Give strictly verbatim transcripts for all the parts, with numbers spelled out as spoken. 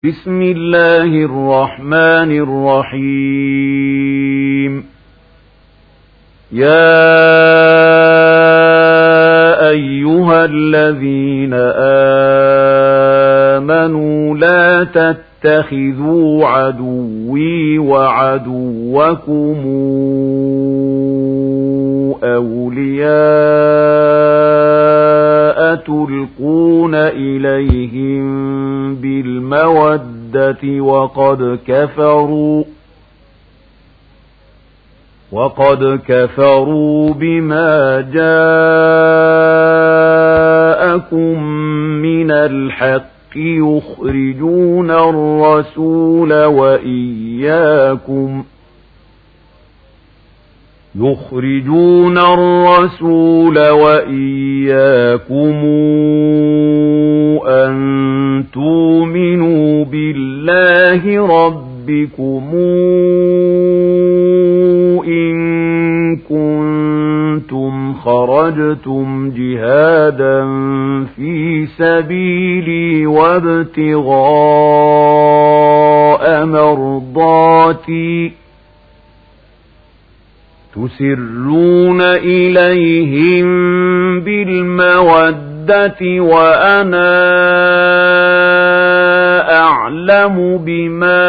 بسم الله الرحمن الرحيم. يا أيها الذين آمنوا لا تتخذوا عدوي وعدوكم أولياء تلقون إليهم بالمودة وقد كفروا وقد كفروا بما جاءكم من الحق يخرجون الرسول وإياكم يخرجون الرسول وإياكم أن تؤمنوا بالله ربكم إن كنتم خرجتم جهادا في سبيلي وابتغاء مرضاتي تسرون إليهم بالمودة وأنا أعلم بما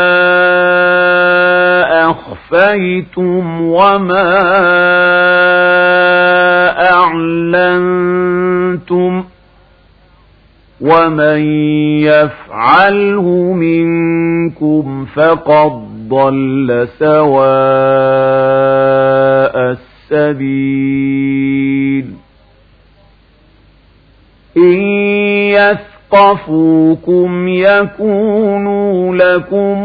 أخفيتم وما أعلنتم ومن يفعله منكم فقد ضل سواء السبيل. إن يثقفوكم يكونوا لكم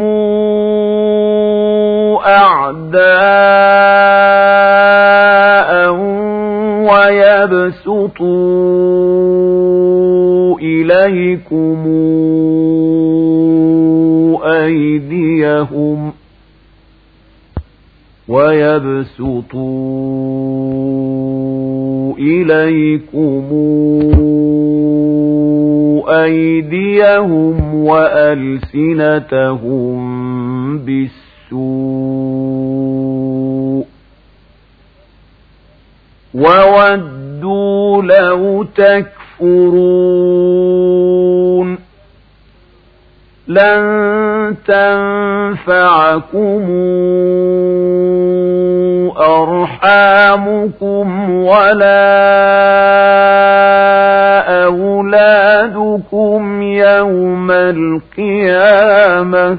أعداء ويبسطوا إليكم أيديهم ويبسطوا إليكم أيديهم وألسنتهم بالسوء وودوا لو تكفرون. لن تنفعكم أرحامكم ولا أولادكم يوم القيامة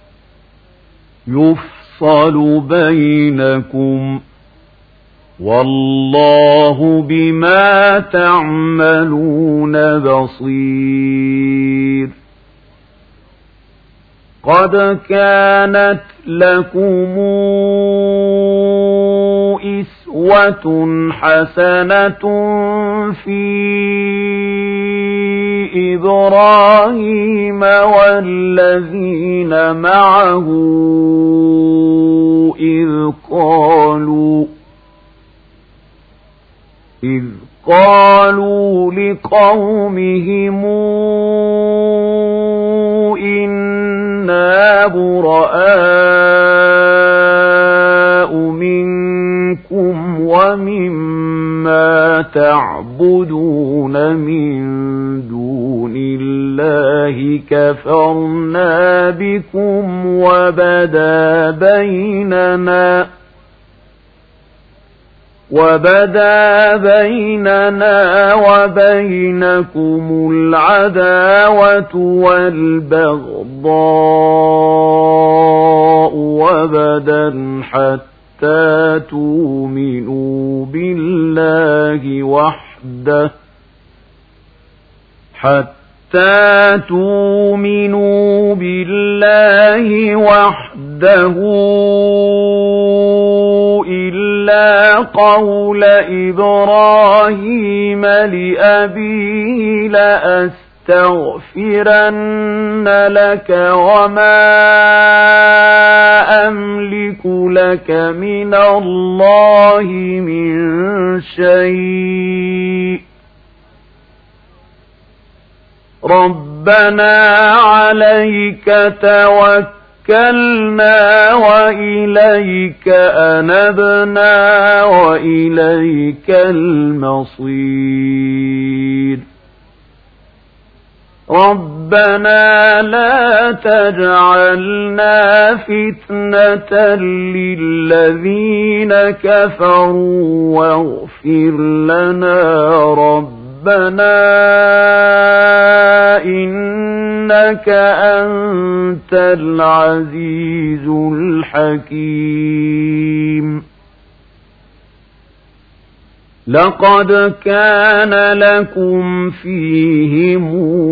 يفصل بينكم والله بما تعملون بصير. قد كانت لكم إسوة حسنة في إبراهيم والذين معه إذ قالوا إذ قالوا لقومهم إنا براء منكم ومما تعبدون من دون الله كفرنا بكم وبدا بيننا وبدا بيننا وبينكم العداوة والبغضاء وبدا حتى تؤمنوا بالله وحده حتى تؤمنوا بالله وحده إلا قول إبراهيم لأبيه لأستغفرن لك وما أملك لك من الله من شيء رب ربنا عليك توكلنا وإليك أنبنا وإليك المصير ربنا لا تجعلنا فتنة للذين كفروا واغفر لنا ربنا إنك أنت العزيز الحكيم لقد كان لكم فيهم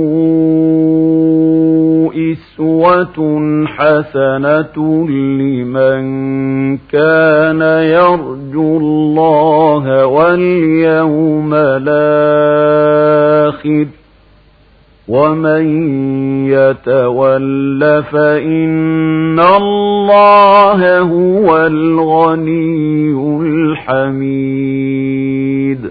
أسوة حسنة لمن كان يرجو الله واليوم الآخر ومن يتول فإن الله هو الغني الحميد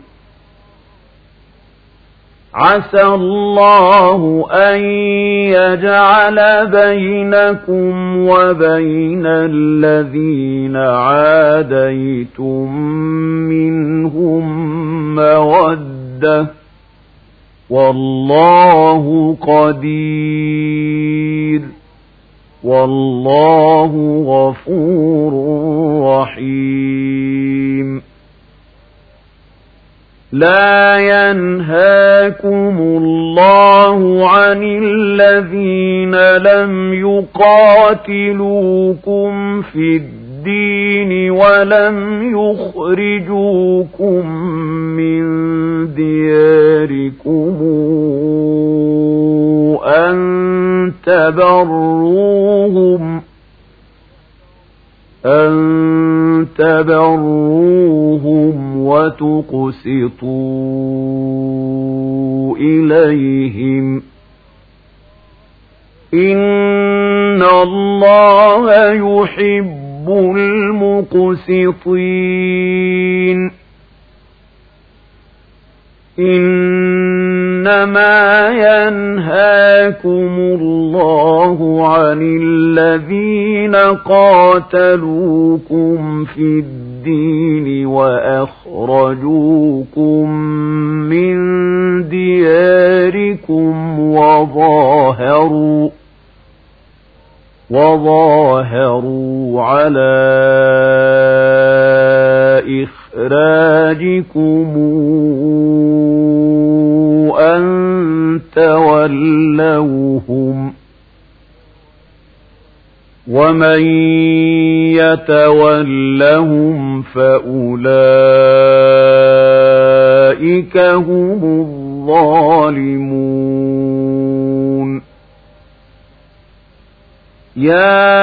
عسى الله أن يجعل بينكم وبين الذين عاديتم منهم مودة والله قدير والله غفور رحيم لا ينهاكم الله عن الذين لم يقاتلوكم في الدين ولم يخرجوكم من دياركم أن تبروهم أن تبروهم وتقسطوا إليهم إن الله يحب المقسطين إنما ينهاكم الله عن الذين قاتلوكم في الدين وأخرجوكم من دياركم وظاهروا وظاهروا على إخراجكم أن تولوهم ومن يتولهم فأولئك هم الظالمون يا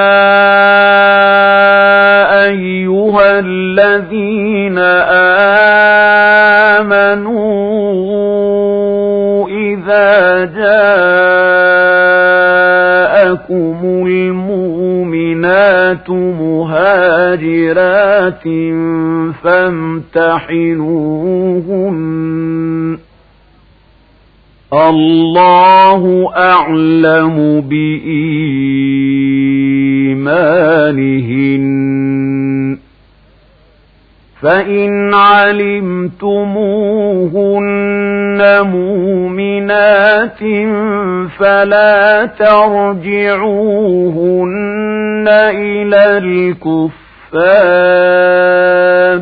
أيها الذين آمنوا إذا جاءكم المؤمنات مهاجرات فامتحنوهن الله أعلم بإيمانهن فإن علمتموهن مؤمنات فلا ترجعوهن إلى الكفار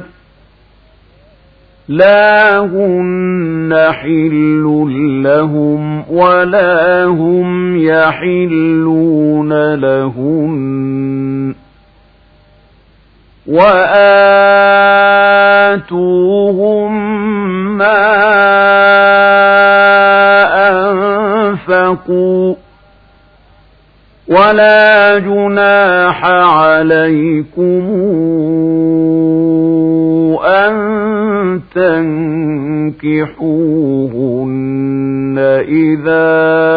لا هن حل لهم ولا هم يحلون لهن وآتوهم ما أنفقوا ولا جناح عليكم أن تنكحوهن إذا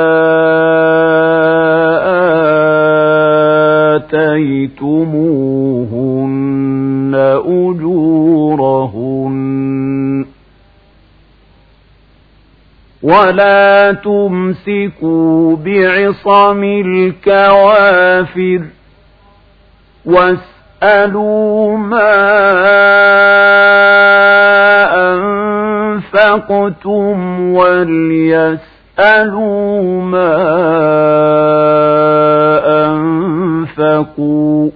آتيتموهن أجورهن ولا تمسكوا بعصم الكوافر واسألوا ما أنفقتم وليسألوا ما أنفقوا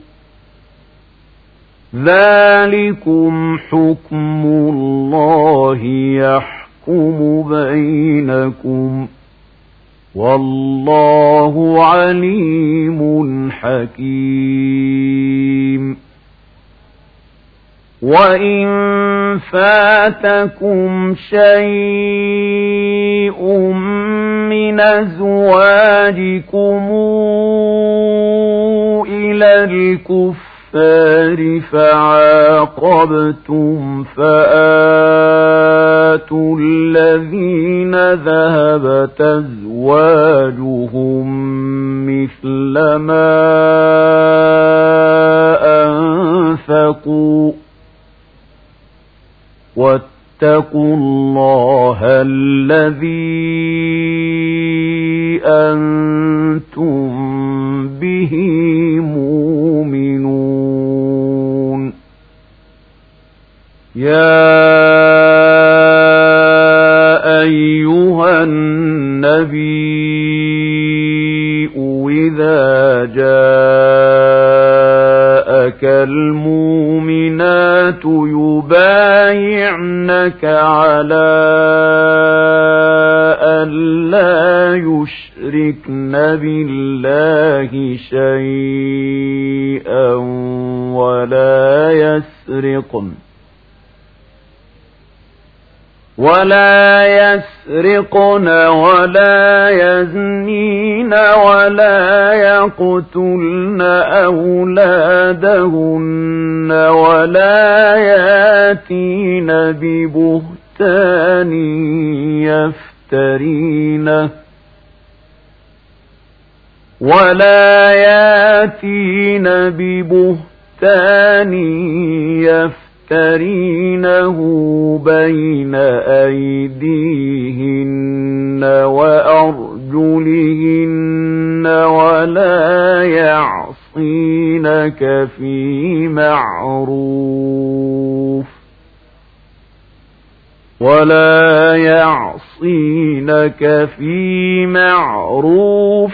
ذلكم حكم الله يحكم بينكم والله عليم حكيم. وإن فاتكم شيء من أزواجكم إلى الكفار فعاقبتم فآتوا الذين ذهبت أزواجهم مثل ما أنفقوا واتقوا الله الذي أنتم به مؤمنون. يا أيها النبي إذا جاءك المؤمنات يبايعنك على أن لا يشركن بالله شيئا ولا يسرقن ولا يسرقن ولا يزنين ولا يقتلن أولادهن ولا ياتين ببهتان يفترينه ولا ياتين ببهتان يفترينه بين أيديهن وأرجلهن ولا يعصينك في معروف ولا يعصينك في معروف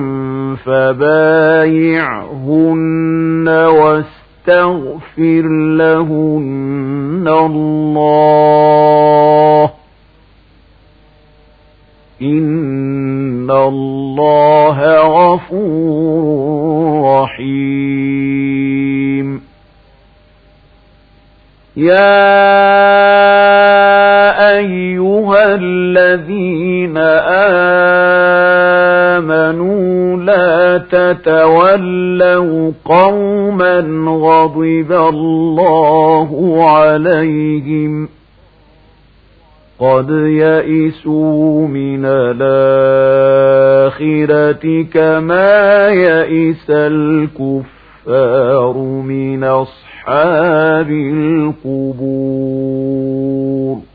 فبايعهن واستغفر لهن الله إن الله غفور رحيم. يا أيها الذين آمنوا لا تتولوا قوما غضب الله عليهم قد يئسوا من الآخرة كما يئس الكفار من أصحاب القبور.